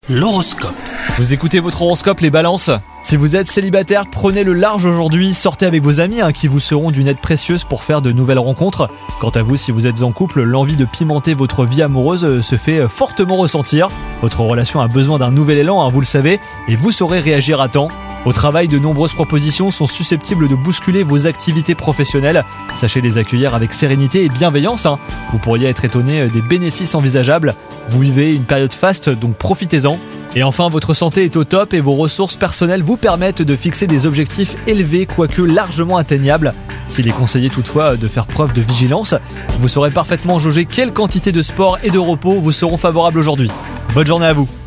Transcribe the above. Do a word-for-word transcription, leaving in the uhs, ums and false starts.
L'horoscope. Vous écoutez votre horoscope les balances? Si vous êtes célibataire, prenez le large aujourd'hui, sortez avec vos amis hein, qui vous seront d'une aide précieuse pour faire de nouvelles rencontres. Quant à vous, si vous êtes en couple, l'envie de pimenter votre vie amoureuse se fait fortement ressentir. Votre relation a besoin d'un nouvel élan, hein, vous le savez, et vous saurez réagir à temps. Au travail, de nombreuses propositions sont susceptibles de bousculer vos activités professionnelles. Sachez les accueillir avec sérénité et bienveillance. Hein. Vous pourriez être étonné des bénéfices envisageables. Vous vivez une période faste, donc profitez-en. Et enfin, votre santé est au top et vos ressources personnelles vous permettent de fixer des objectifs élevés, quoique largement atteignables. S'il est conseillé toutefois de faire preuve de vigilance, vous saurez parfaitement jauger quelle quantité de sport et de repos vous seront favorables aujourd'hui. Bonne journée à vous!